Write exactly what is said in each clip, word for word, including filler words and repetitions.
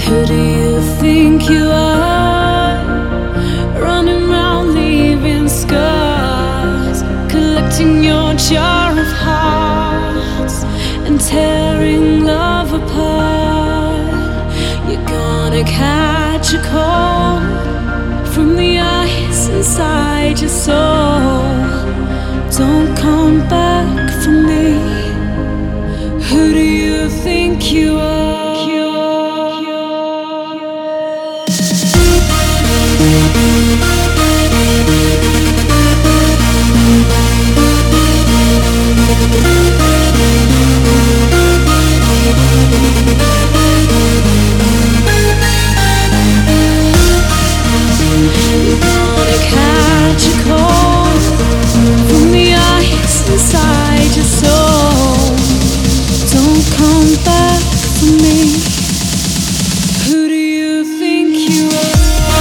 Who do you think you are? Running around leaving scars, collecting your jar of hearts and tearing love apart. You're gonna catch a cold from the ice inside your soul. Don't come back for me. Who do you think you are? You're gonna catch a cold from the ice inside your soul. Don't come back for me. Who do you think you are?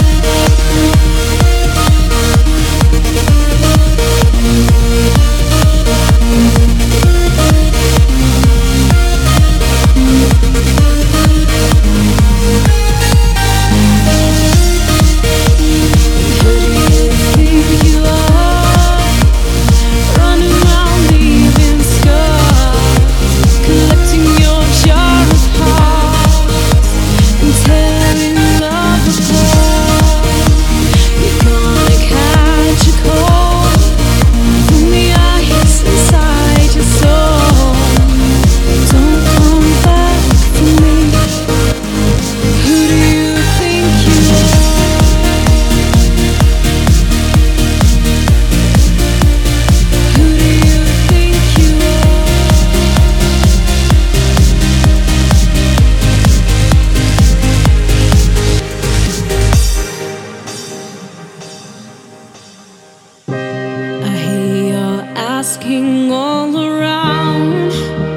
Asking all around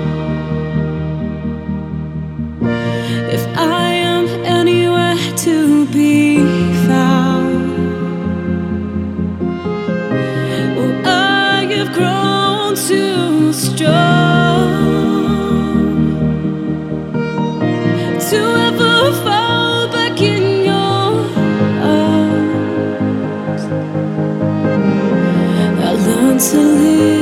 if I am anywhere to be found. Well, I have grown too strong to ever fall back in your arms. I learned to live